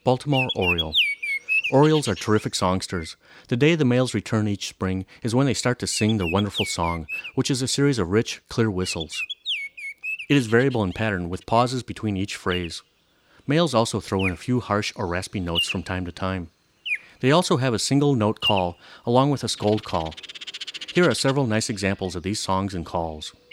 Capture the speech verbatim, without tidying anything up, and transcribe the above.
Baltimore Oriole. Orioles are terrific songsters. The day the males return each spring is when they start to sing their wonderful song, which is a series of rich, clear whistles. It is variable in pattern, with pauses between each phrase. Males also throw in a few harsh or raspy notes from time to time. They also have a single note call, along with a scold call. Here are several nice examples of these songs and calls.